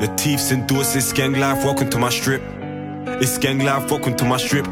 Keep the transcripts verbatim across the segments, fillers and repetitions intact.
The thieves endorse this gang life, welcome to my strip. It's gang life, welcome to my strip.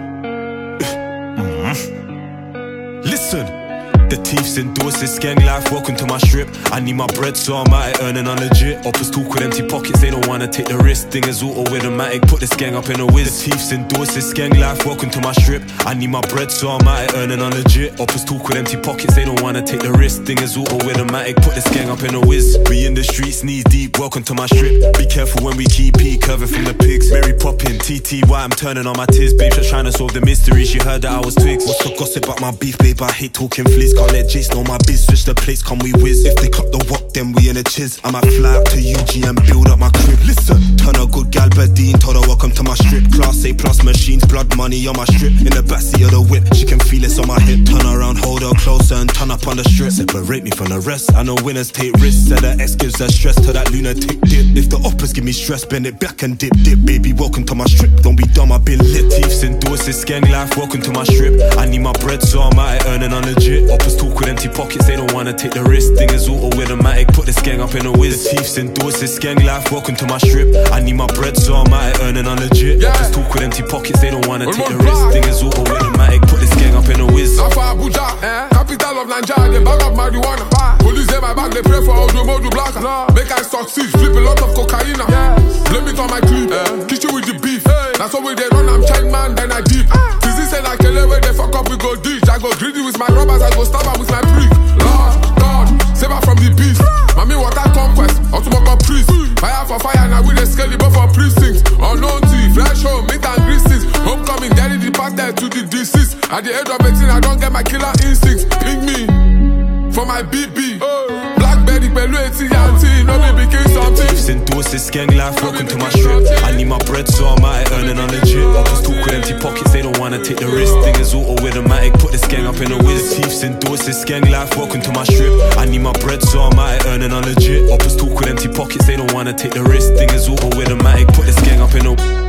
Mm-hmm. Listen. The thieves endorse this gang life, welcome to my strip. I need my bread, so I'm out here earning on legit. Uppers talk with empty pockets, they don't wanna take the risk. Thing is auto with a matic, put this gang up in a whiz. The thieves endorse this gang life, welcome to my strip. I need my bread, so I'm out here earning on legit. Uppers talk with empty pockets, they don't wanna take the risk. Thing is auto with a matic, put this gang up in a whiz. We in the streets, knees deep, welcome to my strip. Be careful when we keep P curving from the pigs. Mary popping, T T Y, I'm turning on my tears. Babe, just trying to solve the mystery, she heard that I was twigs. What's the gossip about my beef, babe? I hate talking fleas. Can't let Jace know my biz, switch the place, come we whiz. If they cut the wok, then we in a chiz. I might fly up to U G and build up my crib. Listen, turn a good gal Badine, told her welcome to my strip. Class A plus machines, blood money on my strip. In the backseat of the whip, she can feel it on my hip. Turn around, hold her closer and turn up on the strip. Separate me from the rest, I know winners take risks. Said her ex gives her stress to that lunatic dip. If the uppers give me stress, bend it back and dip, dip. Baby, welcome to my strip, don't be dumb, I've been lit. Thieves endorse this gang life, welcome to my strip. I need my bread, so I'm out here earning on legit. Uppers talk with empty pockets, they don't wanna take the risk. Thing is auto with a matic, put this gang up in a whiz. The thieves endorse this gang life, welcome to my strip. I need my bread, so I'm out here earning on legit. Yeah. Just talk with empty pockets, they don't wanna take the risk. Thing is auto with a matic, put this gang up in a whiz. Now for Abuja, eh? Capital of Nigeria, they bag up marijuana. Police in my bag, they pray for Ojo Modu Blacker. Make I succeed, flip a lot of cocaine. Yes. Blame it on my clip, eh? Kiss you with the beef. Hey. That's how we they run, I'm chain man, then I deep. Ah. Tizi said I kill it when they fuck up, we go ditch. I go greedy with my robbers, I go stab her with my prick. Lord, God, save her from the beast. Mommy, what I conquest, Otumoko priest. Fire for fire, now we the skelly, but for precincts. Unknown thief, flash home, meat and greases. Homecoming, daddy departed to the deceased. At the age of eighteen, I don't get my killer instincts. Ping me, for my B B. Blackberry, Pelu, eighty, no baby, kill something. Thieves endorse this gang life, welcome to my strip. I need my bread, so I'm out here earning on legit. Uppers talk with empty pockets, they don't wanna take the risk. Thing is auto with a matic, put this gang up in a whiz. The thieves endorse this gang life, welcome to my strip. I need my bread, so I'm out here earning on legit. Uppers talk with empty pockets, they don't wanna take the risk. Thing is auto with a matic, put this gang up in a